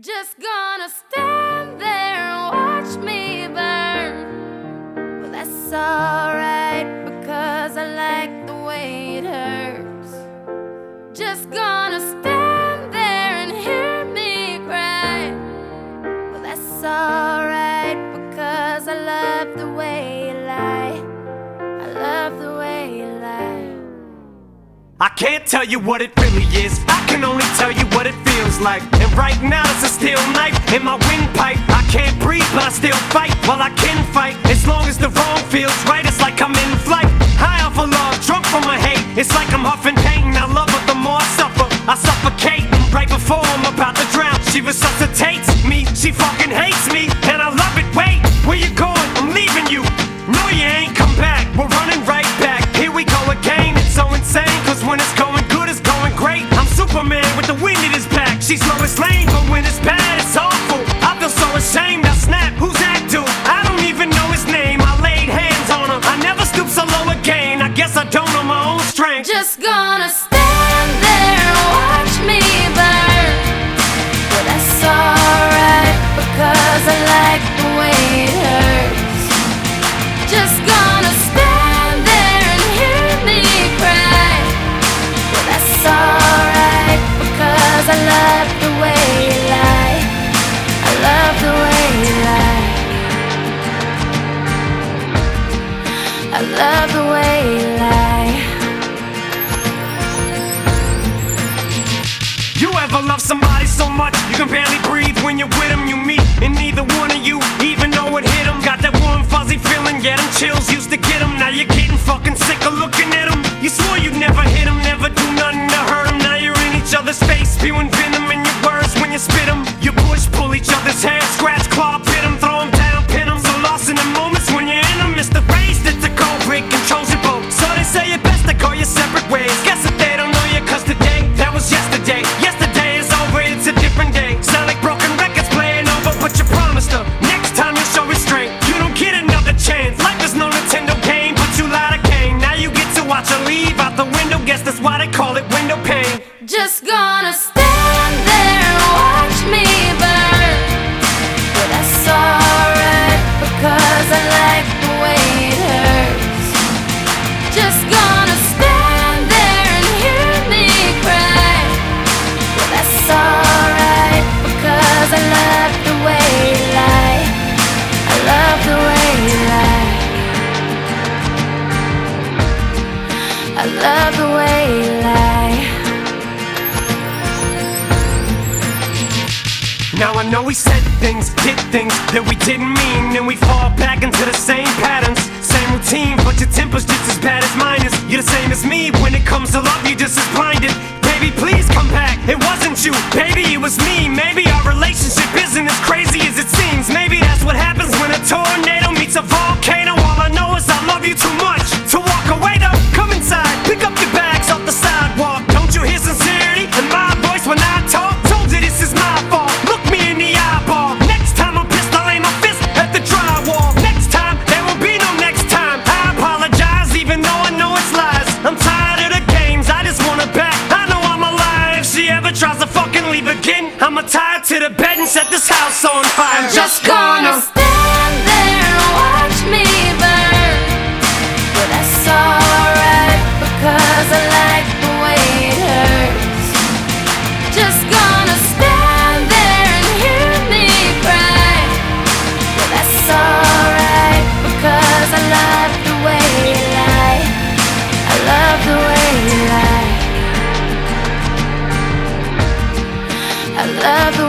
Just gonna stand there and watch me burn. Well, that's alright because I like the way it hurts. Just gonna stand there and hear me cry. Well, that's alright because I love the way you lie. I love the way you lie. I can't tell you what it really is, I can only tell you what it feels like. And right now it's a steel knife in my windpipe. I can't breathe but I still fight while I can fight. As long as the wrong feels right, it's like I'm in flight. High off of love, drunk from my hate. It's like I'm huffing pain, I love her the more I suffer. I suffocate, right before I'm about to drown. She resuscitates me, she fucking hates me, and I love it. Wait, where you going? I'm leaving you. No, you ain't come back, we're running right back. Here we go again, it's so insane. Cause when it's going good, it's going great. I'm Superman with the wind in his back. She's Lois Lane, but when it's bad, it's awful. I feel so ashamed, I snap, who's that dude? I don't even know his name, I laid hands on him. I never stoop so low again, I guess I don't know my own strength. Just gonna stand there and watch me burn. Well, that's alright because I like the way it hurts. Just gonna stand there and hear me cry. Well, that's alright because I love the way you lie. I love the way you lie. I love the way you lie. You ever love somebody so much you can barely breathe when you're with them? You meet and neither one of you even know it hit them. Got that warm fuzzy feeling, yeah, them chills used to get them. Now you're getting fucking sick of looking at them. You swore you'd never hit them, never do nothing to hurt them. Now you're in each other's face, spewing venom in your words when you spit them. You push, pull each other's hair, scratch, claw, pit them, throw them down, pin them. So lost in the moments when you're in them. It's the race that's the cold break controls your boat. So they say it best to go your separate ways. Guess that they don't know you cause today, that was yesterday. Yesterday is over, it's a different day. Sound like broken records playing over, but you promised her next time you'll show restraint. You don't get another chance. Life is no Nintendo game, but you lied again. Now you get to watch her leave out the window. Guess that's why they call it window pane. Just gonna stand there and watch me burn. But that's alright because I like the way it hurts. Just gonna stand there and hear me cry. But that's alright because I love the way you lie. I love the way you lie. I love the way you lie. Now I know we said things, did things that we didn't mean, and we fall back into the same patterns, same routine, but your temper's just as bad as mine is. You're the same as me, when it comes to love you're just as blinded. Baby, please come back, it wasn't you, baby, it was me. Maybe our relationship isn't as crazy as it seems. Maybe that's what happens when a tornado meets a volcano. All I know is I love you too much to walk away though. Come inside, pick up your bags off the sidewalk. Don't you hear sincerity in my voice when I talk? Told you this is my fault, look me in the eyeball. Next time I'm pissed, I'll aim my fist at the drywall. Next time, there will be no next time. I apologize even though I know it's lies. I'm tired of the games, I just want her back. I know I'm alive, if she ever tries to fucking leave again, I'ma tie her to the bed and set this house on fire. I'm just gonna stand there and watch me burn. But that's alright because I like the way it hurts. Just gonna stand there and hear me cry. But that's alright because I love the way you lie. I love the way you lie. I love